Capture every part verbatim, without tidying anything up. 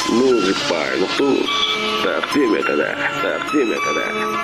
Music by Noctus. تقديم كذا تقديم كذا.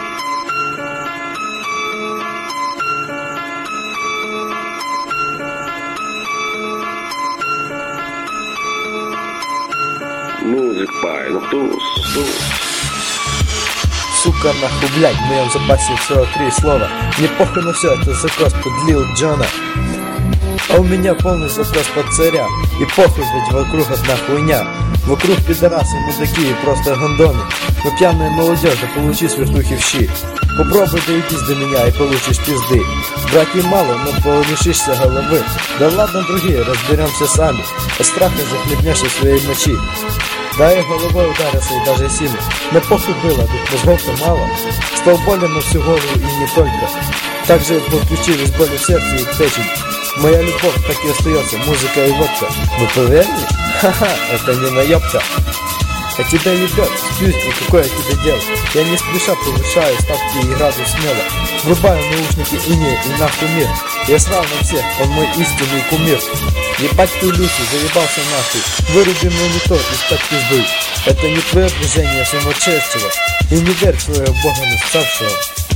Music by Noctus. Сука, нахуй, блядь, в моем запасе всего три слова. Мне похуй на все, это закос под Лил Джона. А у меня полный закос под царя. И похуй, ведь вокруг одна хуйня. Вокруг пидорасы, мудаки и просто гондоны. Но пьяная молодежь, да получи с вертухи в щи. Попробуй дойтись до меня и получишь пизды. Братьев мало, но полишишься головы. Да ладно, другие, разберемся сами. От страха захлебнешься своей мочи. Да и головой ударился и даже сильно. Но похуй было, тут мозгов-то мало. Стал болен на всю голову и не только. Также подключились боли в сердце и в печень. Моя любовь так и остается, музыка и водка. Вы поверили? Ха-ха, это не наебка. А тебя ебет, спьюсь, какое тебе дело? Я не спеша повышаю ставки и градус смело. Врубаю наушники и не, и нахуй мир. Я срал на всех, он мой истинный кумир. Ебать ты, Люси, заебался нахуй. Выруби монитор и стать пиздуй. Это не твое движение сумасшедшего. И не верь в своего бога наставшего.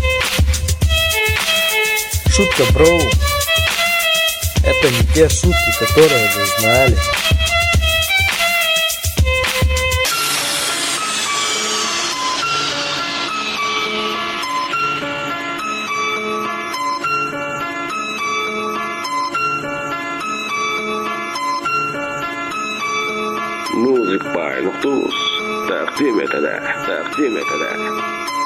Шутка, броу. Это не те шутки, которые вы знали. Music by Noctus. تقديم كذا تقديم كذا.